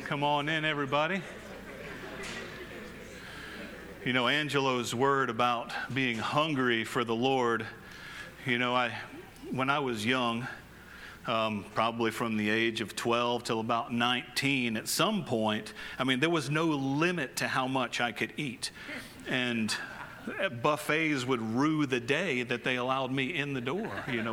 Come on in, everybody. You know, Angelo's word about being hungry for the Lord, when I was young, probably from the age of 12 till about 19, at some point, there was no limit to how much I could eat. And buffets would rue the day that they allowed me in the door.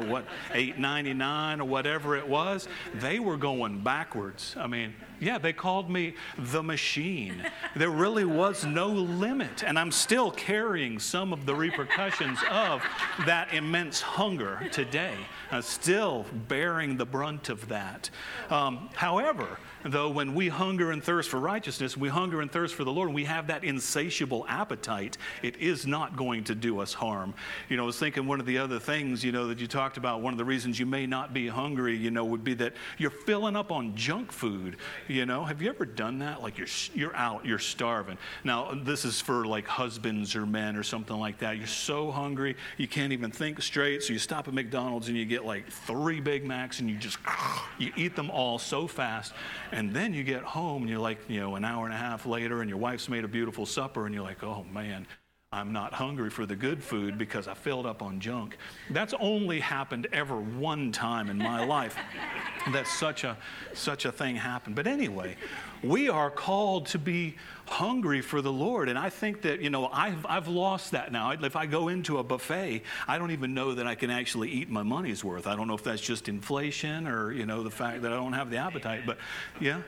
$8.99 or whatever it was. They were going backwards. They called me the machine. There really was no limit. And I'm still carrying some of the repercussions of that immense hunger today. Still bearing the brunt of that. However, though, when we hunger and thirst for righteousness, we hunger and thirst for the Lord, and we have that insatiable appetite, it is not going to do us harm. I was thinking one of the other things, that you talked about, one of the reasons you may not be hungry, would be that you're filling up on junk food. Have you ever done that? Like you're out, you're starving. Now, this is for like husbands or men or something like that. You're so hungry, you can't even think straight, so you stop at McDonald's and you get like 3 Big Macs and you eat them all so fast. And then you get home and you're like, an hour and a half later and your wife's made a beautiful supper and you're like, oh man, I'm not hungry for the good food because I filled up on junk. That's only happened ever one time in my life that such a thing happened. But anyway, we are called to be hungry for the Lord. And I think that, I've lost that now. If I go into a buffet, I don't even know that I can actually eat my money's worth. I don't know if that's just inflation or, the fact that I don't have the appetite. But yeah.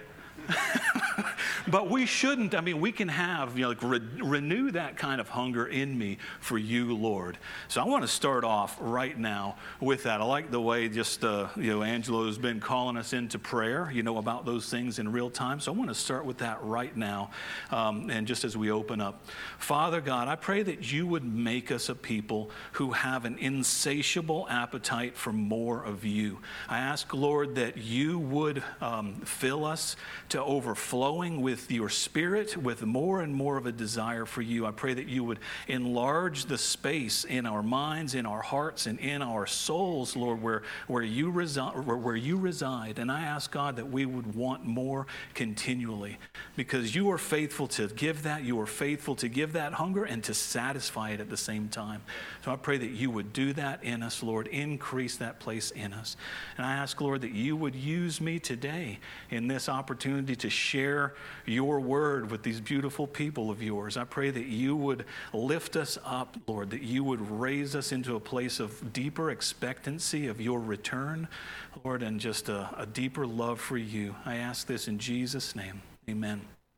But we shouldn't. We can have, renew that kind of hunger in me for you, Lord. So I want to start off right now with that. I like the way Angelo has been calling us into prayer, about those things in real time. So I want to start with that right now. And just as we open up, Father God, I pray that you would make us a people who have an insatiable appetite for more of you. I ask, Lord, that you would fill us to overflowing with your Spirit, with more and more of a desire for you. I pray that you would enlarge the space in our minds, in our hearts, and in our souls, Lord, where you reside. And I ask, God, that we would want more continually, because you are faithful to give that. You are faithful to give that hunger and to satisfy it at the same time. So I pray that you would do that in us, Lord. Increase that place in us. And I ask, Lord, that you would use me today in this opportunity to share your word with these beautiful people of yours. I pray that you would lift us up, Lord, that you would raise us into a place of deeper expectancy of your return, Lord, and just a deeper love for you. I ask this in Jesus' name. Amen.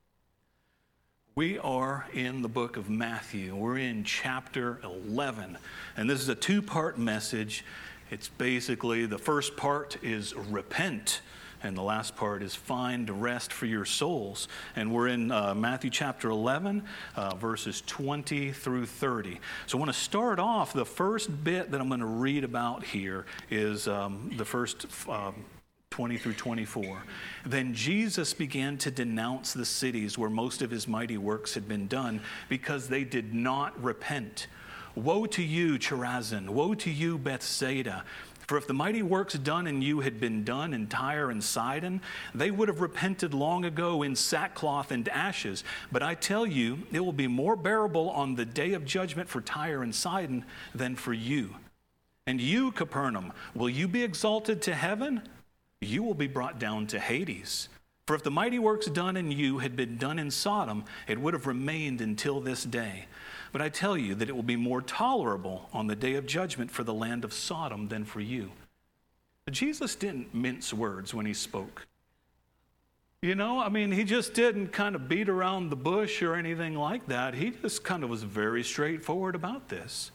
We are in the book of Matthew. We're in chapter 11, and this is a 2-part message. It's basically, the first part is repent, and the last part is find rest for your souls. And we're in Matthew chapter 11, verses 20 through 30. So I want to start off, the first bit that I'm going to read about here is the first 20 through 24. Then Jesus began to denounce the cities where most of his mighty works had been done, because they did not repent. Woe to you, Chorazin! Woe to you, Bethsaida! For if the mighty works done in you had been done in Tyre and Sidon, they would have repented long ago in sackcloth and ashes. But I tell you, it will be more bearable on the day of judgment for Tyre and Sidon than for you. And you, Capernaum, will you be exalted to heaven? You will be brought down to Hades. For if the mighty works done in you had been done in Sodom, it would have remained until this day. But I tell you that it will be more tolerable on the day of judgment for the land of Sodom than for you. Jesus didn't mince words when he spoke. He just didn't kind of beat around the bush or anything like that. He just kind of was very straightforward about this.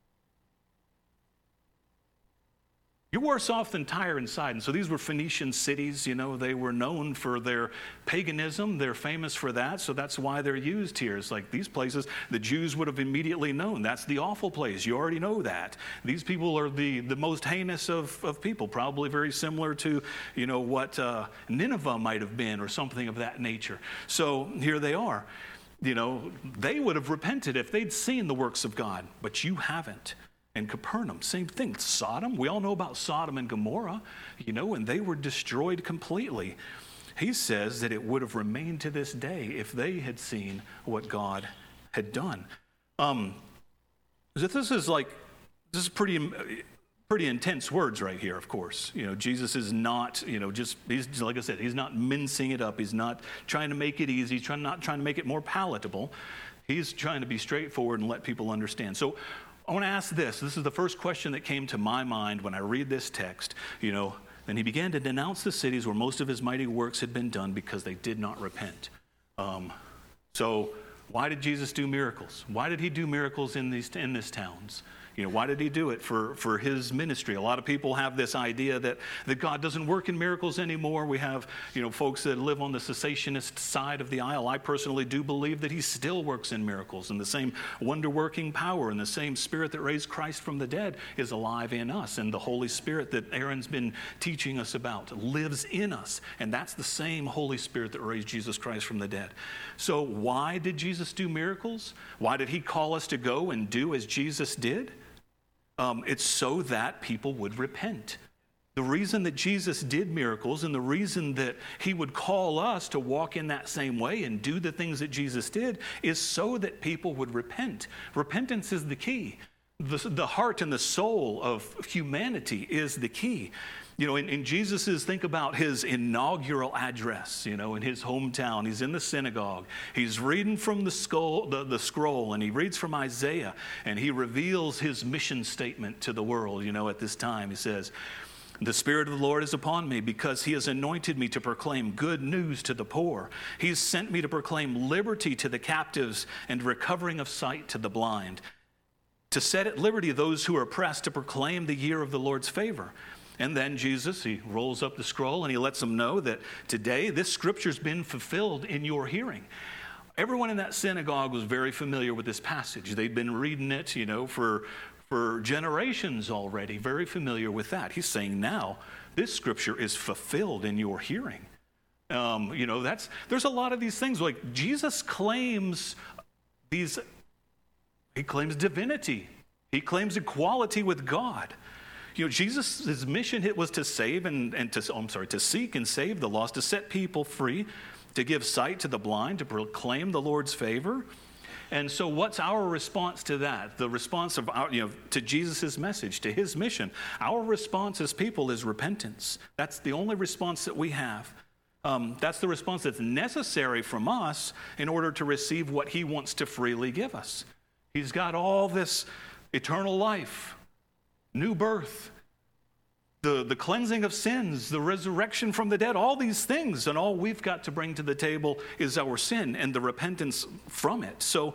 You're worse off than Tyre and Sidon. So these were Phoenician cities, they were known for their paganism. They're famous for that, so that's why they're used here. It's like these places, the Jews would have immediately known. That's the awful place. You already know that. These people are the most heinous of people, probably very similar to, what Nineveh might have been or something of that nature. So here they are. They would have repented if they'd seen the works of God, but you haven't. And Capernaum, same thing. Sodom, we all know about Sodom and Gomorrah, and they were destroyed completely. he says that it would have remained to this day if they had seen what God had done. This is pretty intense words right here, of course. Jesus is not, he's, like I said, he's not mincing it up. He's not trying to make it easy. He's not trying to make it more palatable. He's trying to be straightforward and let people understand. So I want to ask this. This is the first question that came to my mind when I read this text. And he began to denounce the cities where most of his mighty works had been done because they did not repent. So why did Jesus do miracles? Why did he do miracles in these towns? Why did he do it for his ministry? A lot of people have this idea that God doesn't work in miracles anymore. We have, folks that live on the cessationist side of the aisle. I personally do believe that he still works in miracles, and the same wonder-working power and the same Spirit that raised Christ from the dead is alive in us, and the Holy Spirit that Aaron's been teaching us about lives in us, and that's the same Holy Spirit that raised Jesus Christ from the dead. So why did Jesus do miracles? Why did he call us to go and do as Jesus did? It's so that people would repent. The reason that Jesus did miracles and the reason that he would call us to walk in that same way and do the things that Jesus did is so that people would repent. Repentance is the key. The heart and the soul of humanity is the key. In Jesus's, think about his inaugural address, in his hometown. He's in the synagogue. He's reading from the scroll, and he reads from Isaiah, and he reveals his mission statement to the world, at this time. He says, "The Spirit of the Lord is upon me because he has anointed me to proclaim good news to the poor. He's sent me to proclaim liberty to the captives and recovering of sight to the blind, to set at liberty those who are oppressed, to proclaim the year of the Lord's favor." And then Jesus, he rolls up the scroll and he lets them know that today this scripture's been fulfilled in your hearing. Everyone in that synagogue was very familiar with this passage. They'd been reading it, for generations already, very familiar with that. He's saying now, this scripture is fulfilled in your hearing. There's a lot of these things. Like Jesus claims he claims divinity. He claims equality with God. Jesus' mission was to save to seek and save the lost, to set people free, to give sight to the blind, to proclaim the Lord's favor. And so what's our response to that? The response of to Jesus' message, to his mission. Our response as people is repentance. That's the only response that we have. That's the response that's necessary from us in order to receive what he wants to freely give us. He's got all this eternal life, new birth, the cleansing of sins, the resurrection from the dead, all these things, and all we've got to bring to the table is our sin and the repentance from it. So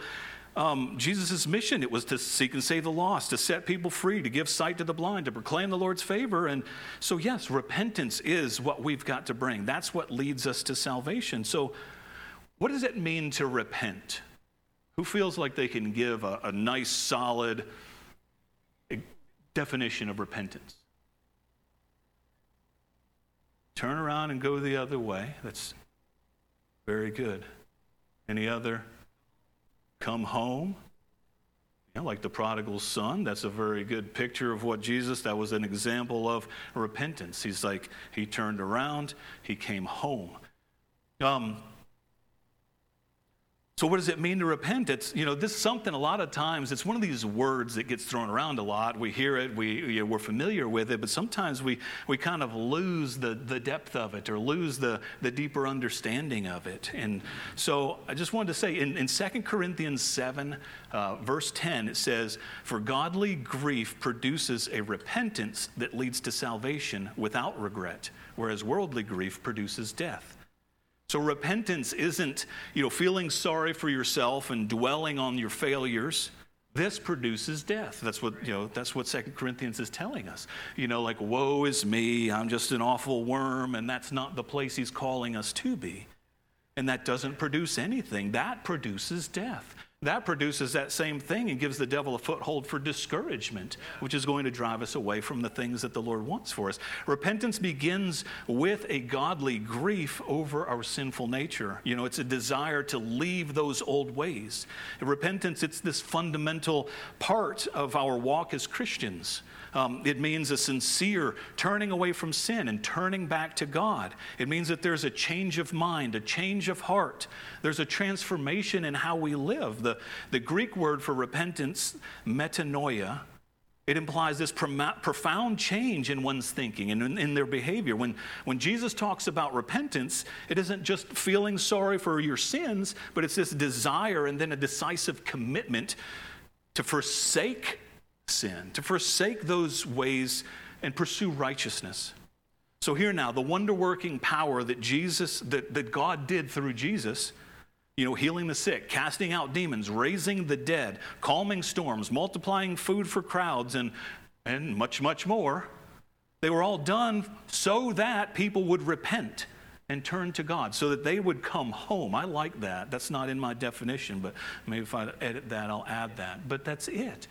Jesus' mission, it was to seek and save the lost, to set people free, to give sight to the blind, to proclaim the Lord's favor. And so yes, repentance is what we've got to bring. That's what leads us to salvation. So what does it mean to repent? Who feels like they can give a nice, solid definition of repentance? Turn around and go the other way. That's very good. Any other? Come home. Like the prodigal son. That's a very good picture of what Jesus, that was an example of repentance. He's like, he turned around, he came home. So what does it mean to repent? It's, this is something a lot of times, it's one of these words that gets thrown around a lot. We hear it, we're familiar with it, but sometimes we kind of lose the depth of it or lose the deeper understanding of it. And so I just wanted to say, in 2 Corinthians 7, verse 10, it says, "For godly grief produces a repentance that leads to salvation without regret, whereas worldly grief produces death." So repentance isn't, feeling sorry for yourself and dwelling on your failures. This produces death. That's what 2 Corinthians is telling us. Like, woe is me, I'm just an awful worm, and that's not the place he's calling us to be. And that doesn't produce anything. That produces death. That produces that same thing and gives the devil a foothold for discouragement, which is going to drive us away from the things that the Lord wants for us. Repentance begins with a godly grief over our sinful nature. It's a desire to leave those old ways. Repentance, it's this fundamental part of our walk as Christians. It means a sincere turning away from sin and turning back to God. It means that there's a change of mind, a change of heart. There's a transformation in how we live. The Greek word for repentance, metanoia, it implies this profound change in one's thinking and in their behavior. When Jesus talks about repentance, it isn't just feeling sorry for your sins, but it's this desire and then a decisive commitment to forsake sin, to forsake those ways and pursue righteousness. So here now, the wonder-working power that God did through Jesus, healing the sick, casting out demons, raising the dead, calming storms, multiplying food for crowds, and much, much more. They were all done so that people would repent and turn to God, so that they would come home. I like that. That's not in my definition, but maybe if I edit that, I'll add that. But that's it.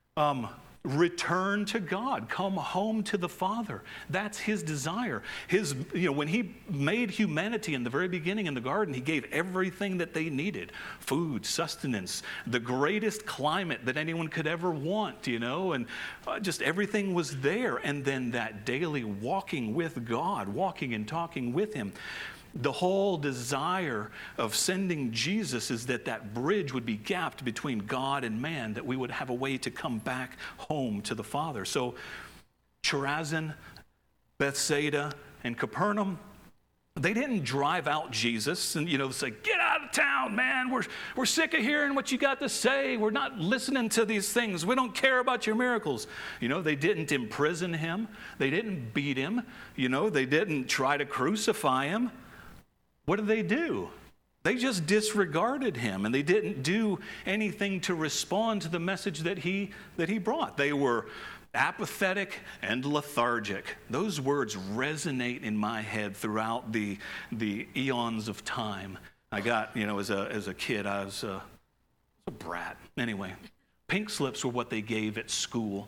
Return to God, come home to the Father. That's his desire. When he made humanity in the very beginning in the garden, he gave everything that they needed: food, sustenance, the greatest climate that anyone could ever want, and just everything was there. And then that daily walking with God, walking and talking with him. The whole desire of sending Jesus is that bridge would be gapped between God and man, that we would have a way to come back home to the Father. So Chorazin, Bethsaida, and Capernaum, they didn't drive out Jesus and, say, "Get out of town, man. We're sick of hearing what you got to say. We're not listening to these things. We don't care about your miracles." They didn't imprison him. They didn't beat him. They didn't try to crucify him. What did they do? They just disregarded him, and they didn't do anything to respond to the message that he brought. They were apathetic and lethargic. Those words resonate in my head throughout the eons of time. I got, as a kid, I was a brat. Anyway, pink slips were what they gave at school,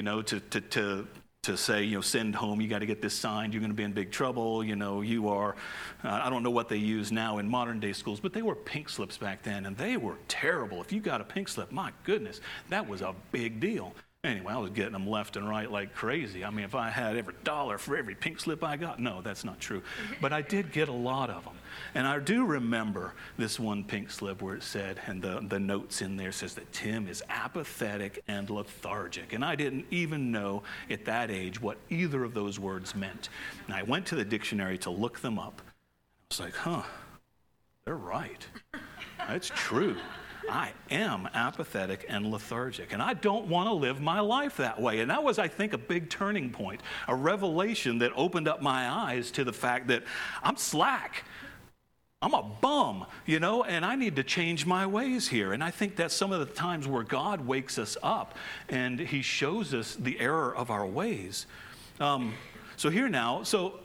to say, send home, you got to get this signed, you're going to be in big trouble, you are, I don't know what they use now in modern day schools, but they were pink slips back then, and they were terrible. If you got a pink slip, my goodness, that was a big deal. Anyway, I was getting them left and right like crazy. I mean, if I had every dollar for every pink slip I got, no, that's not true. But I did get a lot of them. And I do remember this one pink slip where it said, and the notes in there says that Tim is apathetic and lethargic. And I didn't even know at that age what either of those words meant. And I went to the dictionary to look them up. I was like, they're right. That's true. I am apathetic and lethargic, and I don't want to live my life that way. And that was, I think, a big turning point, a revelation that opened up my eyes to the fact that I'm slack. I'm a bum, and I need to change my ways here. And I think that's some of the times where God wakes us up and he shows us the error of our ways. So here now,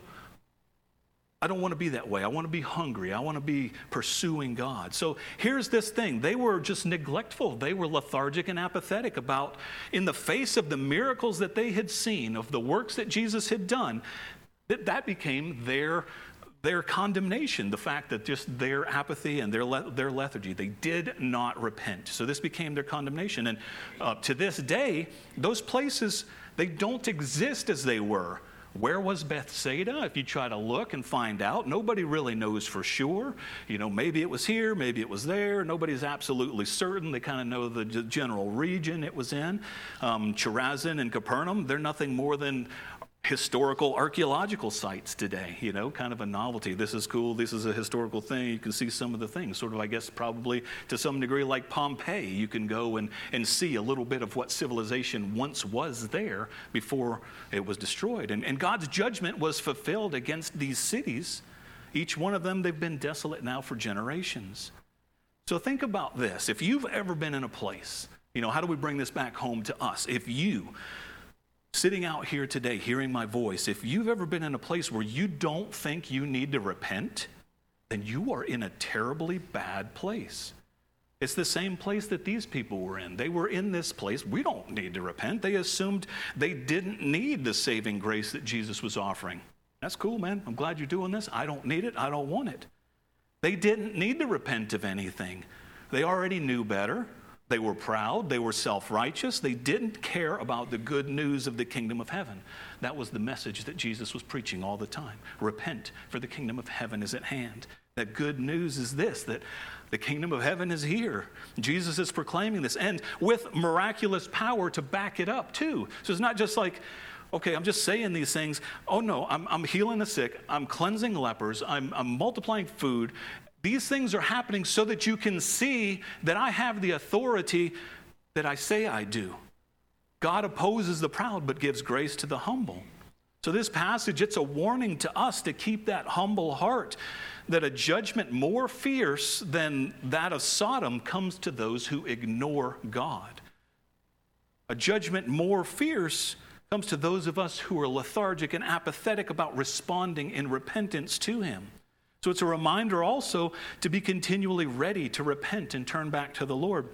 I don't want to be that way. I want to be hungry. I want to be pursuing God. So here's this thing. They were just neglectful. They were lethargic and apathetic about, in the face of the miracles that they had seen, of the works that Jesus had done, that became their condemnation, the fact that just their apathy and their lethargy, they did not repent. So this became their condemnation. And to this day, those places, they don't exist as they were. Where was Bethsaida? If you try to look and find out, nobody really knows for sure. Maybe it was here, maybe it was there. Nobody's absolutely certain. They kind of know the general region it was in. Chorazin and Capernaum, they're nothing more than historical archaeological sites today, kind of a novelty. This is cool. This is a historical thing. You can see some of the things, sort of, I guess, probably to some degree like Pompeii. You can go and see a little bit of what civilization once was there before it was destroyed. And God's judgment was fulfilled against these cities. Each one of them, they've been desolate now for generations. So think about this. If you've ever been in a place, how do we bring this back home to us? If you, sitting out here today, hearing my voice, if you've ever been in a place where you don't think you need to repent, then you are in a terribly bad place. It's the same place that these people were in. They were in this place. We don't need to repent. They assumed they didn't need the saving grace that Jesus was offering. That's cool, man. I'm glad you're doing this. I don't need it. I don't want it. They didn't need to repent of anything. They already knew better. They were proud. They were self-righteous. They didn't care about the good news of the kingdom of heaven. That was the message that Jesus was preaching all the time. Repent, for the kingdom of heaven is at hand. That good news is this, that the kingdom of heaven is here. Jesus is proclaiming this, and with miraculous power to back it up too. So it's not just like, okay, I'm just saying these things. Oh no, I'm healing the sick. I'm cleansing lepers. I'm multiplying food. These things are happening so that you can see that I have the authority that I say I do. God opposes the proud but gives grace to the humble. So this passage, it's a warning to us to keep that humble heart, that a judgment more fierce than that of Sodom comes to those who ignore God. A judgment more fierce comes to those of us who are lethargic and apathetic about responding in repentance to him. So it's a reminder also to be continually ready to repent and turn back to the Lord.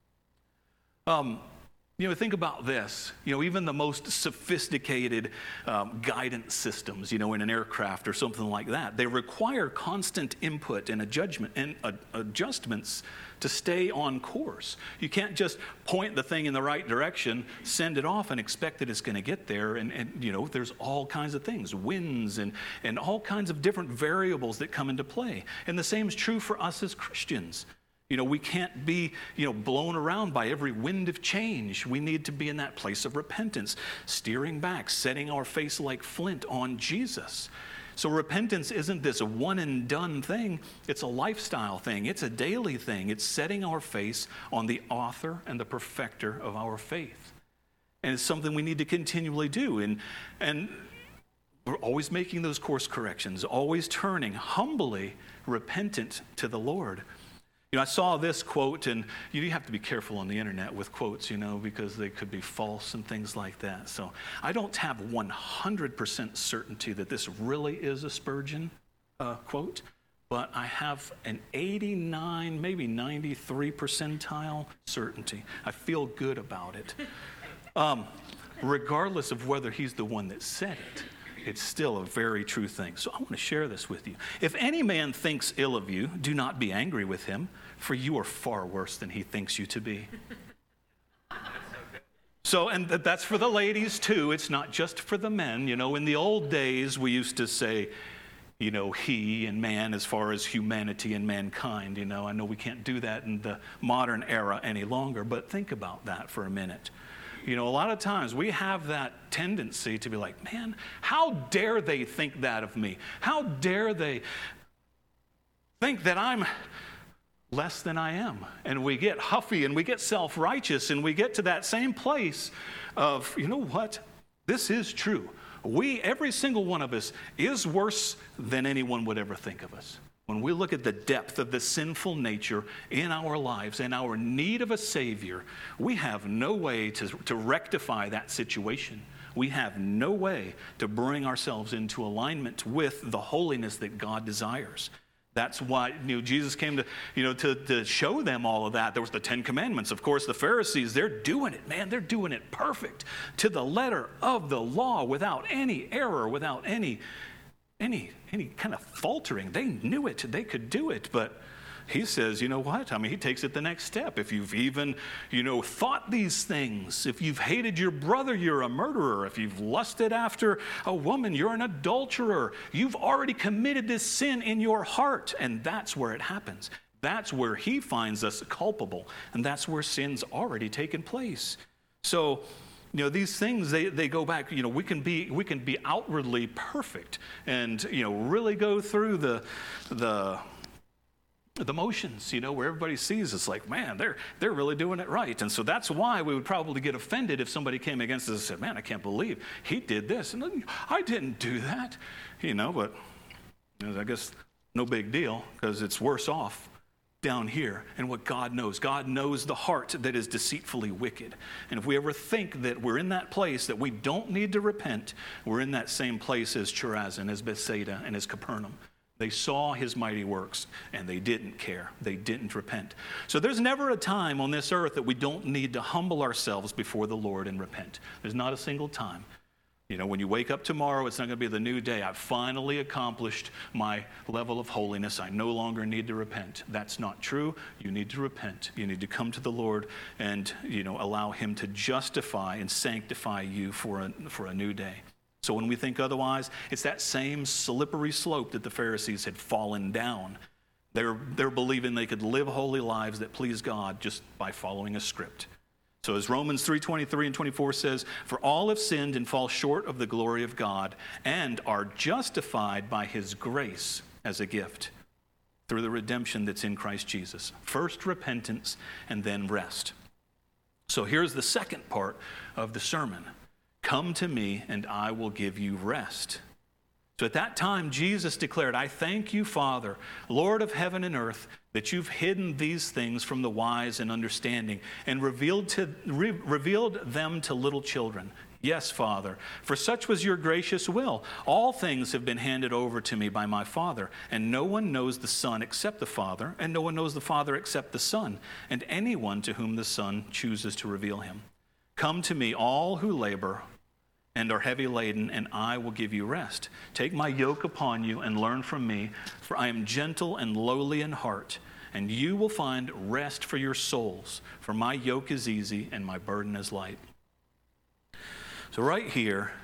Think about this. Even the most sophisticated guidance systems, in an aircraft or something like that, they require constant input and adjustments to stay on course. You can't just point the thing in the right direction, send it off, and expect that it's going to get there. And there's all kinds of things, winds and all kinds of different variables that come into play. And the same is true for us as Christians. We can't be, blown around by every wind of change. We need to be in that place of repentance, steering back, setting our face like flint on Jesus. So repentance isn't this one and done thing. It's a lifestyle thing. It's a daily thing. It's setting our face on the author and the perfecter of our faith. And it's something we need to continually do. And we're always making those course corrections, always turning humbly repentant to the Lord. I saw this quote, and you have to be careful on the internet with quotes, because they could be false and things like that. So I don't have 100% certainty that this really is a Spurgeon quote, but I have an 89, maybe 93 percentile certainty. I feel good about it. Regardless of whether he's the one that said it, it's still a very true thing. So I want to share this with you. If any man thinks ill of you, do not be angry with him, for you are far worse than he thinks you to be. So, and that's for the ladies too. It's not just for the men. In the old days, we used to say, he and man as far as humanity and mankind. I know we can't do that in the modern era any longer, but think about that for a minute. A lot of times we have that tendency to be like, man, how dare they think that of me? How dare they think that I'm less than I am? And we get huffy and we get self-righteous and we get to that same place of, what? This is true. Every single one of us is worse than anyone would ever think of us. When we look at the depth of the sinful nature in our lives and our need of a Savior, we have no way to rectify that situation. We have no way to bring ourselves into alignment with the holiness that God desires. That's why Jesus came to show them all of that. There was the 10 Commandments. Of course, the Pharisees, they're doing it, man. They're doing it perfect to the letter of the law without any error, without any kind of faltering. They knew it. They could do it. But he says, he takes it the next step. If you've even, thought these things, if you've hated your brother, you're a murderer. If you've lusted after a woman, you're an adulterer. You've already committed this sin in your heart. And that's where it happens. That's where he finds us culpable. And that's where sin's already taken place. So, these things, they go back, we can be outwardly perfect and, really go through the motions, where everybody sees us like, man, they're really doing it right. And so that's why we would probably get offended if somebody came against us and said, man, I can't believe he did this. And I didn't do that, but I guess no big deal because it's worse off down here. And what God knows the heart that is deceitfully wicked. And if we ever think that we're in that place that we don't need to repent, we're in that same place as Chorazin, as Bethsaida, and as Capernaum. They saw his mighty works and they didn't care. They didn't repent. So there's never a time on this earth that we don't need to humble ourselves before the Lord and repent. There's not a single time. When you wake up tomorrow, it's not going to be the new day. I've finally accomplished my level of holiness. I no longer need to repent. That's not true. You need to repent. You need to come to the Lord and, allow him to justify and sanctify you for a new day. So when we think otherwise, it's that same slippery slope that the Pharisees had fallen down. They're believing they could live holy lives that please God just by following a script. So as Romans 3:23 and 24 says, "For all have sinned and fall short of the glory of God and are justified by his grace as a gift through the redemption that's in Christ Jesus." First repentance and then rest. So here's the second part of the sermon. Come to me and I will give you rest. So at that time, Jesus declared, "I thank you, Father, Lord of heaven and earth, that you've hidden these things from the wise and understanding and revealed them to little children. Yes, Father, for such was your gracious will. All things have been handed over to me by my Father, and no one knows the Son except the Father, and no one knows the Father except the Son, and anyone to whom the Son chooses to reveal him. Come to me, all who labor and are heavy laden, and I will give you rest. Take my yoke upon you and learn from me, for I am gentle and lowly in heart, and you will find rest for your souls, for my yoke is easy and my burden is light." So right here,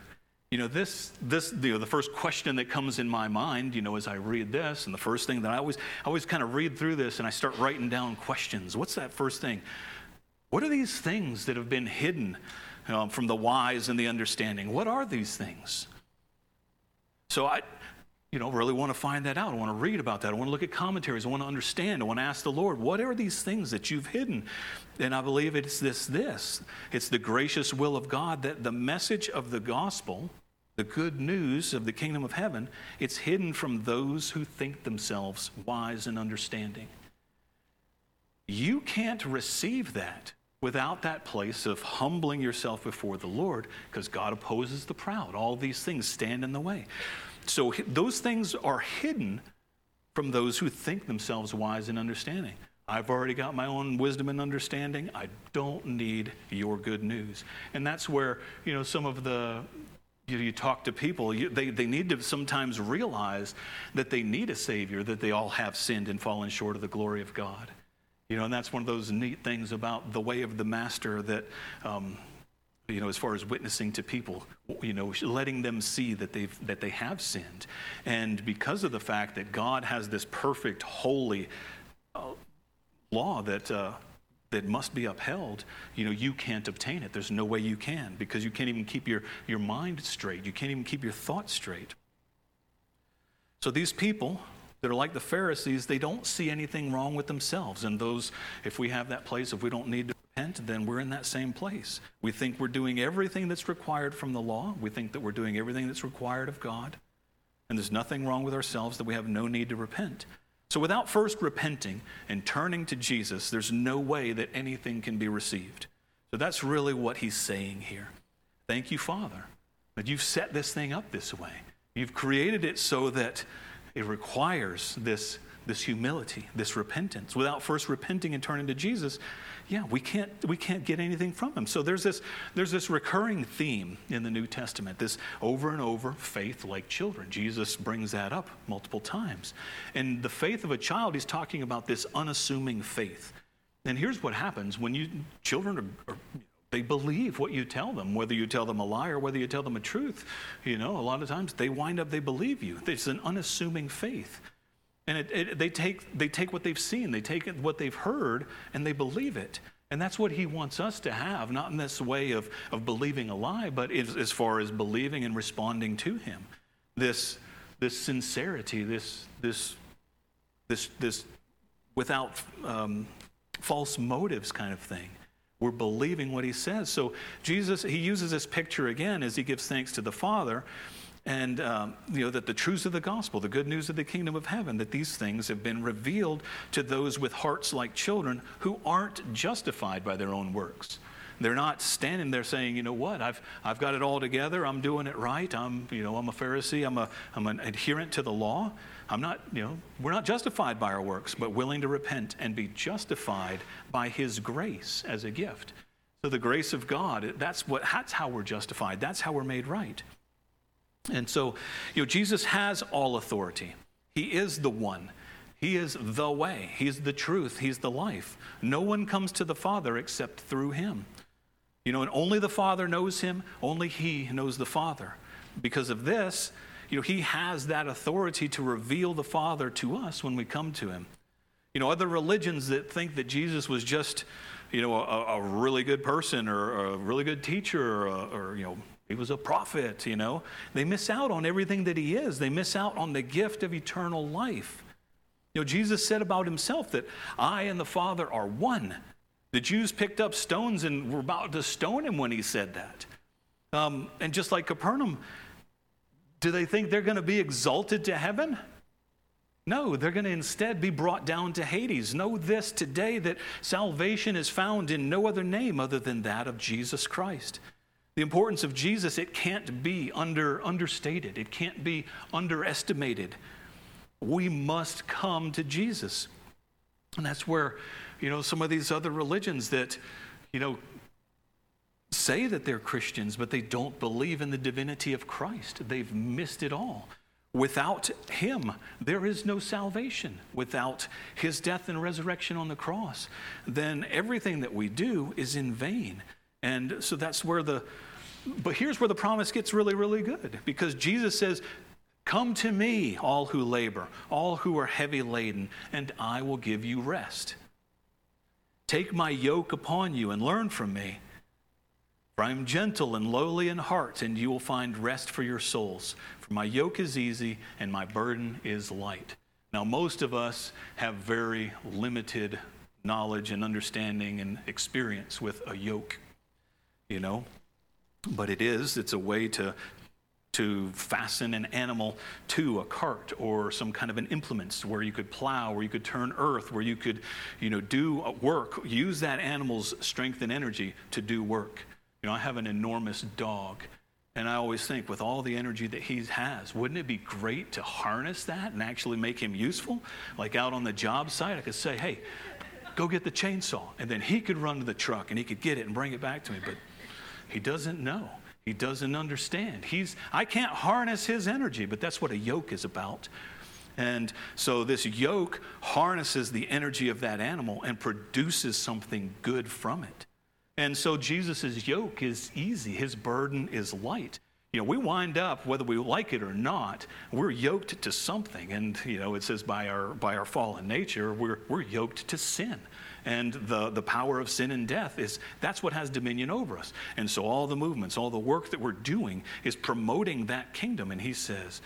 the first question that comes in my mind, as I read this, and the first thing that I always kind of read through this and I start writing down questions. What's that first thing? What are these things that have been hidden from the wise and the understanding? What are these things? So I, really want to find that out. I want to read about that. I want to look at commentaries. I want to understand. I want to ask the Lord, what are these things that you've hidden? And I believe it's this. It's the gracious will of God, that the message of the gospel, the good news of the kingdom of heaven, it's hidden from those who think themselves wise and understanding. You can't receive that without that place of humbling yourself before the Lord, because God opposes the proud. All these things stand in the way. So those things are hidden from those who think themselves wise and understanding. I've already got my own wisdom and understanding. I don't need your good news. And that's where, some of the, you talk to people, they need to sometimes realize that they need a Savior, that they all have sinned and fallen short of the glory of God. And that's one of those neat things about the way of the Master that, as far as witnessing to people, letting them see that they have sinned. And because of the fact that God has this perfect, holy law that must be upheld, you can't obtain it. There's no way you can, because you can't even keep your mind straight. You can't even keep your thoughts straight. So these people that are like the Pharisees, they don't see anything wrong with themselves. And those, if we have that place, if we don't need to repent, then we're in that same place. We think we're doing everything that's required from the law. We think that we're doing everything that's required of God. And there's nothing wrong with ourselves, that we have no need to repent. So without first repenting and turning to Jesus, there's no way that anything can be received. So that's really what he's saying here. Thank you, Father, that you've set this thing up this way. You've created it so that it requires this humility, this repentance. Without first repenting and turning to Jesus, we can't get anything from him. So there's this recurring theme in the New Testament, this over and over, faith like children. Jesus brings that up multiple times. And the faith of a child, he's talking about this unassuming faith. And here's what happens when children they believe what you tell them, whether you tell them a lie or whether you tell them a truth. A lot of times they believe you. It's an unassuming faith. And they take what they've seen, they take what they've heard, and they believe it. And that's what he wants us to have, not in this way of believing a lie, but as far as believing and responding to him. This sincerity, this without false motives kind of thing. We're believing what he says. So Jesus, he uses this picture again as he gives thanks to the Father, and that the truths of the gospel, the good news of the kingdom of heaven, that these things have been revealed to those with hearts like children who aren't justified by their own works. They're not standing there saying, I've got it all together. I'm doing it right. I'm a Pharisee. I'm an adherent to the law. I'm not, we're not justified by our works, but willing to repent and be justified by his grace as a gift. So the grace of God, that's how we're justified. That's how we're made right. And so, Jesus has all authority. He is the one. He is the way. He's the truth. He's the life. No one comes to the Father except through him. And only the Father knows him. Only he knows the Father. Because of this, he has that authority to reveal the Father to us when we come to him. Other religions that think that Jesus was just, a really good person or a really good teacher or he was a prophet, they miss out on everything that he is. They miss out on the gift of eternal life. Jesus said about himself that I and the Father are one. The Jews picked up stones and were about to stone him when he said that. And just like Capernaum, do they think they're going to be exalted to heaven? No, they're going to instead be brought down to Hades. Know this today, that salvation is found in no other name other than that of Jesus Christ. The importance of Jesus, it can't be understated. It can't be underestimated. We must come to Jesus. And that's where, some of these other religions that, say that they're Christians, but they don't believe in the divinity of Christ. They've missed it all. Without him, there is no salvation. Without his death and resurrection on the cross, then everything that we do is in vain. And so that's where but here's where the promise gets really, really good. Because Jesus says, come to me, all who labor, all who are heavy laden, and I will give you rest. Take my yoke upon you and learn from me. For I am gentle and lowly in heart, and you will find rest for your souls. For my yoke is easy and my burden is light. Now, most of us have very limited knowledge and understanding and experience with a yoke, But it's a way to fasten an animal to a cart or some kind of an implement where you could plow, where you could turn earth, where you could, do work, use that animal's strength and energy to do work. I have an enormous dog, and I always think with all the energy that he has, wouldn't it be great to harness that and actually make him useful? Like out on the job site, I could say, hey, go get the chainsaw, and then he could run to the truck and he could get it and bring it back to me, but he doesn't know. He doesn't understand. I can't harness his energy, but that's what a yoke is about. And so this yoke harnesses the energy of that animal and produces something good from it. And so Jesus' yoke is easy. His burden is light. We wind up, whether we like it or not, we're yoked to something. And, it says by our fallen nature, we're yoked to sin. And the power of sin and death that's what has dominion over us. And so all the movements, all the work that we're doing is promoting that kingdom. And he says,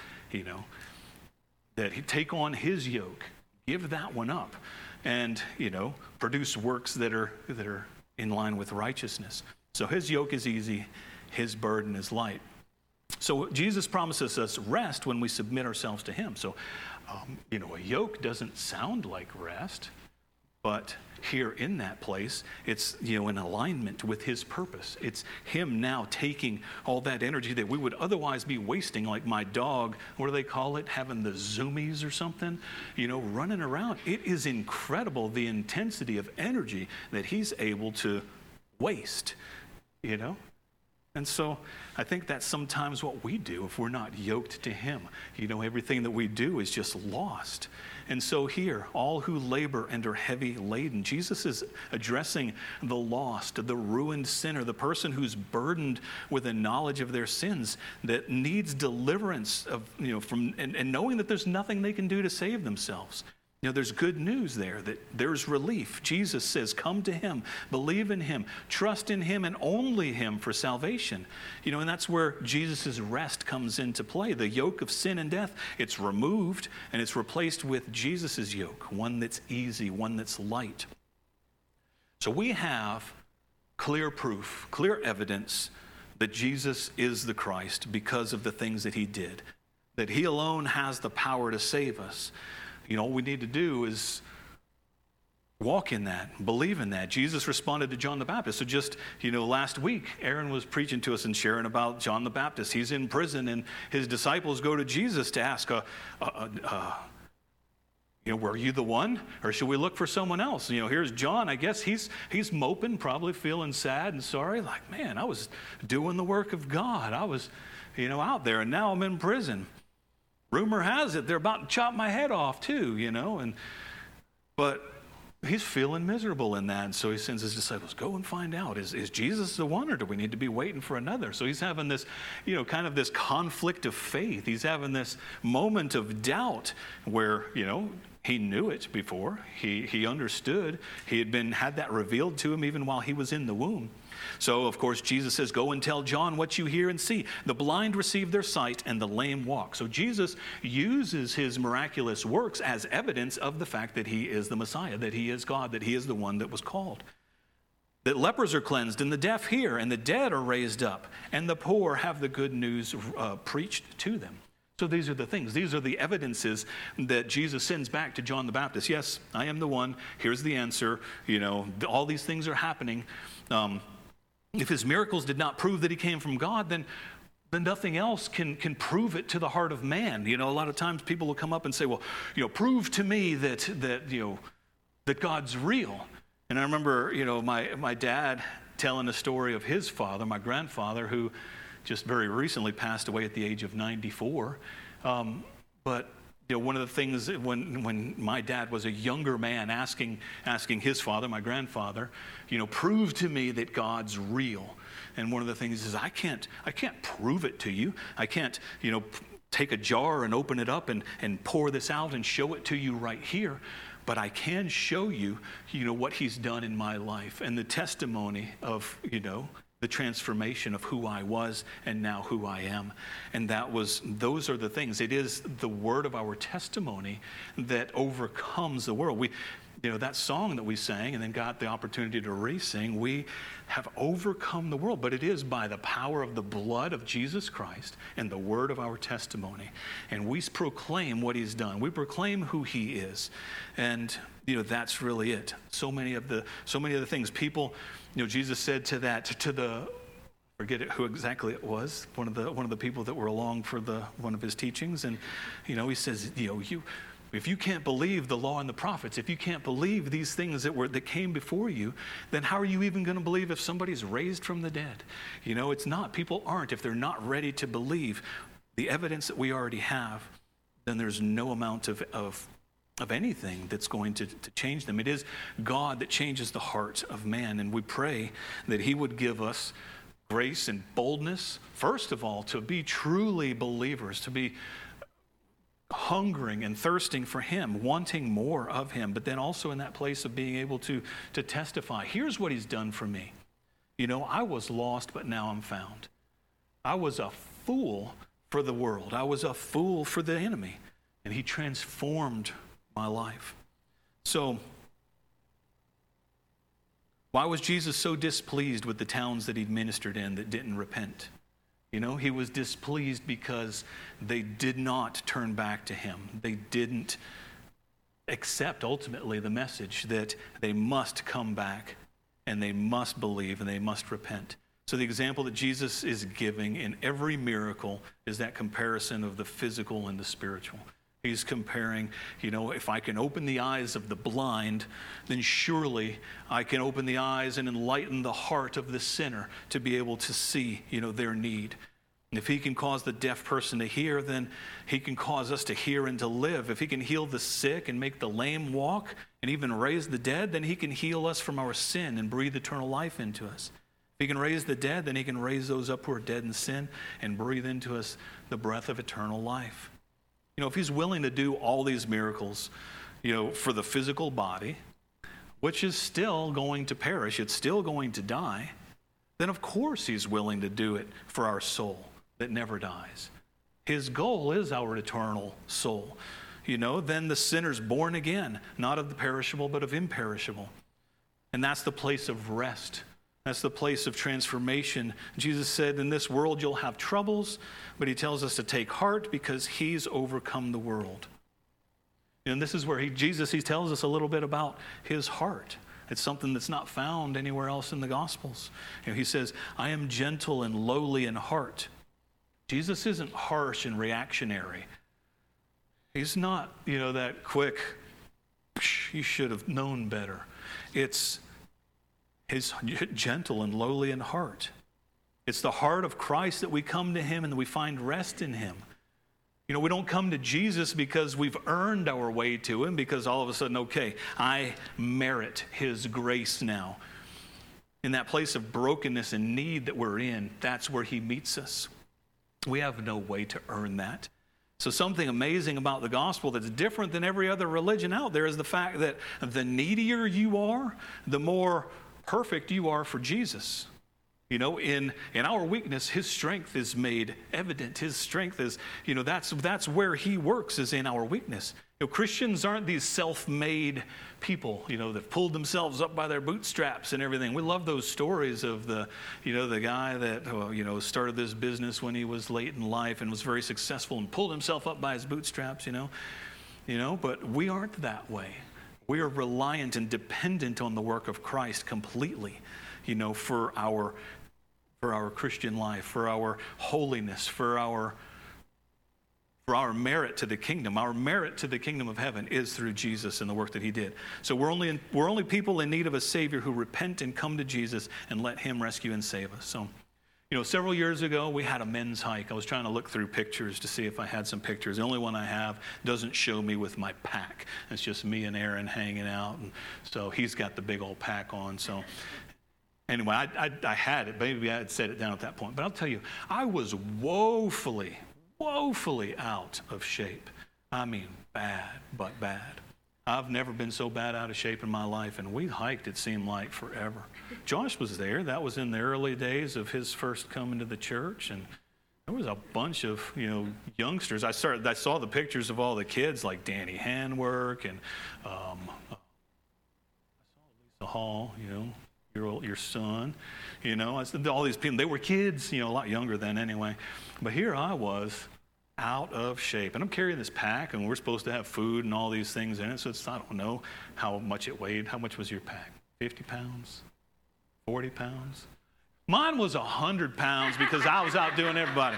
that he take on his yoke, give that one up, and, produce works that are in line with righteousness. So his yoke is easy, his burden is light. So Jesus promises us rest when we submit ourselves to him. So, a yoke doesn't sound like rest, but here in that place, it's, in alignment with his purpose. It's him now taking all that energy that we would otherwise be wasting, like my dog, what do they call it, having the zoomies or something, running around. It is incredible the intensity of energy that he's able to waste, And so I think that's sometimes what we do if we're not yoked to him. Everything that we do is just lost. And so here, all who labor and are heavy laden, Jesus is addressing the lost, the ruined sinner, the person who's burdened with a knowledge of their sins that needs deliverance from and knowing that there's nothing they can do to save themselves. There's good news there, that there's relief. Jesus says, come to him, believe in him, trust in him and only him for salvation. And that's where Jesus' rest comes into play. The yoke of sin and death, it's removed and it's replaced with Jesus' yoke, one that's easy, one that's light. So we have clear proof, clear evidence that Jesus is the Christ because of the things that he did, that he alone has the power to save us. All we need to do is walk in that, believe in that. Jesus responded to John the Baptist. So just, last week, Aaron was preaching to us and sharing about John the Baptist. He's in prison, and his disciples go to Jesus to ask, were you the one? Or should we look for someone else? Here's John. I guess he's moping, probably feeling sad and sorry. Like, man, I was doing the work of God. I was out there, and now I'm in prison. Rumor has it they're about to chop my head off too, but he's feeling miserable in that. And so he sends his disciples, go and find out, is Jesus the one, or do we need to be waiting for another? So he's having this, kind of this conflict of faith. He's having this moment of doubt where, he knew it before. He understood. He had that revealed to him even while he was in the womb. So, of course, Jesus says, go and tell John what you hear and see. The blind receive their sight and the lame walk. So Jesus uses his miraculous works as evidence of the fact that he is the Messiah, that he is God, that he is the one that was called. That lepers are cleansed and the deaf hear and the dead are raised up and the poor have the good news preached to them. So these are the things. These are the evidences that Jesus sends back to John the Baptist. Yes, I am the one. Here's the answer. All these things are happening. If his miracles did not prove that he came from God, then nothing else can prove it to the heart of man. A lot of times people will come up and say, well, prove to me that God's real. And I remember, my dad telling a story of his father, my grandfather, who just very recently passed away at the age of 94. But one of the things when my dad was a younger man asking his father, my grandfather, prove to me that God's real. And one of the things is, I can't prove it to you. I can't, take a jar and open it up and pour this out and show it to you right here. But I can show you, what he's done in my life and the testimony of, the transformation of who I was and now who I am. And those are the things. It is the word of our testimony that overcomes the world. That song that we sang and then got the opportunity to re-sing, we have overcome the world, but it is by the power of the blood of Jesus Christ and the word of our testimony. And we proclaim what he's done. We proclaim who he is. And, that's really it. So many of the things people, Jesus said forget who exactly it was, one of the people that were along for one of his teachings. And, he says, if you can't believe the law and the prophets, if you can't believe these things that came before you, then how are you even going to believe if somebody's raised from the dead? It's not. People aren't. If they're not ready to believe the evidence that we already have, then there's no amount of anything that's going to change them. It is God that changes the heart of man, and we pray that he would give us grace and boldness, first of all, to be truly believers, to be hungering and thirsting for him, wanting more of him, but then also in that place of being able to testify. Here's what he's done for me. I was lost, but now I'm found. I was a fool for the world. I was a fool for the enemy, and he transformed my life. So, why was Jesus so displeased with the towns that he'd ministered in that didn't repent? He was displeased because they did not turn back to him. They didn't accept ultimately the message that they must come back and they must believe and they must repent. So the example that Jesus is giving in every miracle is that comparison of the physical and the spiritual. He's comparing, if I can open the eyes of the blind, then surely I can open the eyes and enlighten the heart of the sinner to be able to see, their need. And if he can cause the deaf person to hear, then he can cause us to hear and to live. If he can heal the sick and make the lame walk and even raise the dead, then he can heal us from our sin and breathe eternal life into us. If he can raise the dead, then he can raise those up who are dead in sin and breathe into us the breath of eternal life. If he's willing to do all these miracles, for the physical body, which is still going to perish, it's still going to die, then of course he's willing to do it for our soul that never dies. His goal is our eternal soul. Then the sinner's born again, not of the perishable, but of imperishable. And that's the place of rest. That's the place of transformation. Jesus said, in this world you'll have troubles, but he tells us to take heart because he's overcome the world. And this is where he tells us a little bit about his heart. It's something that's not found anywhere else in the Gospels. He says, I am gentle and lowly in heart. Jesus isn't harsh and reactionary. He's not, that quick, you should have known better. He's gentle and lowly in heart. It's the heart of Christ that we come to him and that we find rest in him. You know, we don't come to Jesus because we've earned our way to him, because all of a sudden, okay, I merit his grace now. In that place of brokenness and need that we're in, that's where he meets us. We have no way to earn that. So something amazing about the gospel that's different than every other religion out there is the fact that the needier you are, the more perfect you are for Jesus. You know, in our weakness, his strength is made evident. His strength is, you know, that's where he works, is in our weakness. You know, Christians aren't these self-made people, you know, that pulled themselves up by their bootstraps and everything. We love those stories of the guy that, started this business when he was late in life and was very successful and pulled himself up by his bootstraps, you know, but we aren't that way. We are reliant and dependent on the work of Christ completely, you know, for our Christian life, for our holiness, for our merit to the kingdom. Our merit to the kingdom of heaven is through Jesus and the work that he did. So we're only people in need of a Savior who repent and come to Jesus and let him rescue and save us. So, you know, several years ago, we had a men's hike. I was trying to look through pictures to see if I had some pictures. The only one I have doesn't show me with my pack. It's just me and Aaron hanging out. And so he's got the big old pack on. So anyway, I had it. Maybe I had set it down at that point. But I'll tell you, I was woefully out of shape. I mean, bad, but bad. I've never been so bad out of shape in my life, and we hiked, it seemed like, forever. Josh was there. That was in the early days of his first coming to the church, and there was a bunch of, you know, youngsters. I saw the pictures of all the kids, like Danny Handwork and I saw Lisa Hall, you know, your son, you know. All these people, they were kids, you know, a lot younger then anyway. But here I was, out of shape. And I'm carrying this pack, and we're supposed to have food and all these things in it. So I don't know how much it weighed. How much was your pack? 50 pounds? 40 pounds? Mine was 100 pounds because I was outdoing everybody.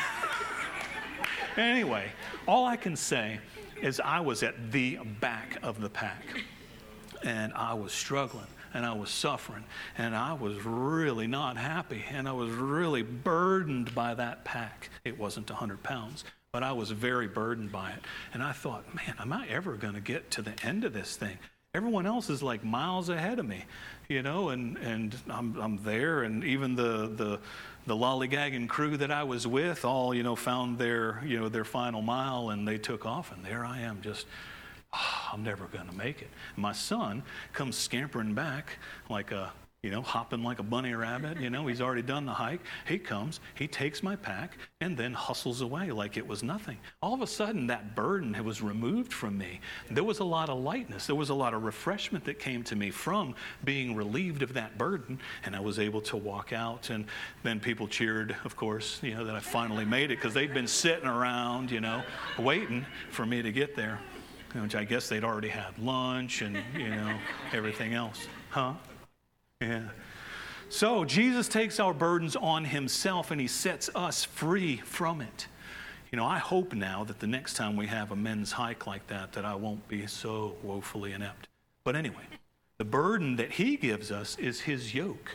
Anyway, all I can say is I was at the back of the pack, and I was struggling, and I was suffering, and I was really not happy, and I was really burdened by that pack. It wasn't 100 pounds, but I was very burdened by it. And I thought, man, am I ever going to get to the end of this thing? Everyone else is like miles ahead of me, you know, and I'm there, and even the lollygagging crew that I was with all, you know, found their final mile, and they took off, and there I am, just, I'm never going to make it. My son comes scampering back like hopping like a bunny rabbit. You know, he's already done the hike. He comes, he takes my pack, and then hustles away like it was nothing. All of a sudden, that burden was removed from me. There was a lot of lightness. There was a lot of refreshment that came to me from being relieved of that burden, and I was able to walk out. And then people cheered, of course, you know, that I finally made it, because they'd been sitting around, you know, waiting for me to get there, which I guess they'd already had lunch and, you know, everything else. Huh? Yeah. So Jesus takes our burdens on himself, and he sets us free from it. You know, I hope now that the next time we have a men's hike like that I won't be so woefully inept. But anyway, the burden that he gives us is his yoke.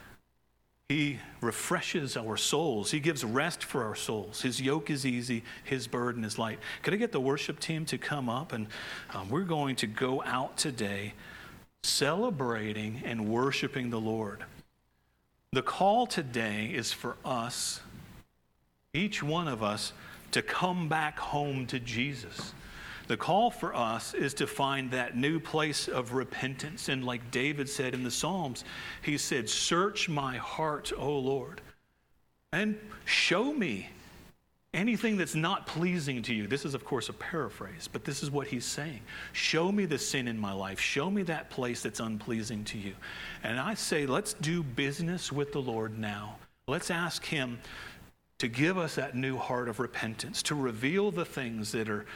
He refreshes our souls. He gives rest for our souls. His yoke is easy. His burden is light. Could I get the worship team to come up? And we're going to go out today celebrating and worshiping the Lord. The call today is for us, each one of us, to come back home to Jesus. The call for us is to find that new place of repentance. And like David said in the Psalms, he said, "Search my heart, O Lord, and show me anything that's not pleasing to you." This is, of course, a paraphrase, but this is what he's saying. Show me the sin in my life. Show me that place that's unpleasing to you. And I say, let's do business with the Lord now. Let's ask him to give us that new heart of repentance, to reveal the things that are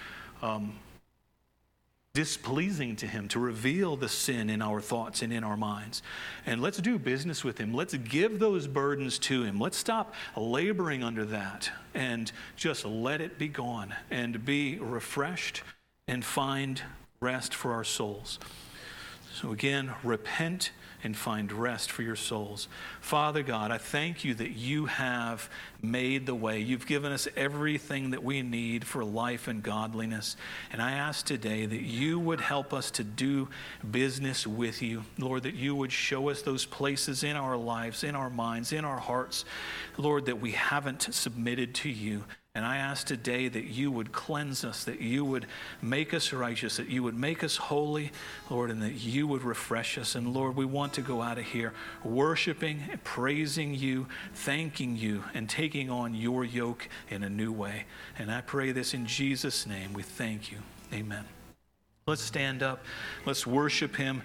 displeasing to him, to reveal the sin in our thoughts and in our minds. And let's do business with him. Let's give those burdens to him. Let's stop laboring under that and just let it be gone and be refreshed and find rest for our souls. So again, repent and find rest for your souls. Father God, I thank you that you have made the way. You've given us everything that we need for life and godliness. And I ask today that you would help us to do business with you. Lord, that you would show us those places in our lives, in our minds, in our hearts, Lord, that we haven't submitted to you. And I ask today that you would cleanse us, that you would make us righteous, that you would make us holy, Lord, and that you would refresh us. And Lord, we want to go out of here worshiping, praising you, thanking you, and taking on your yoke in a new way. And I pray this in Jesus' name. We thank you. Amen. Let's stand up. Let's worship him.